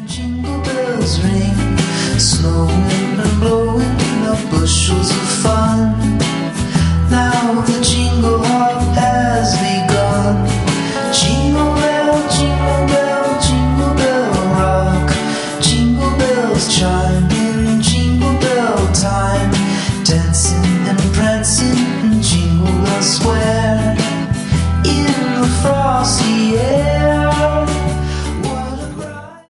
Jingle bells ring, snowing and blowing up bushels of fun. Now the jingle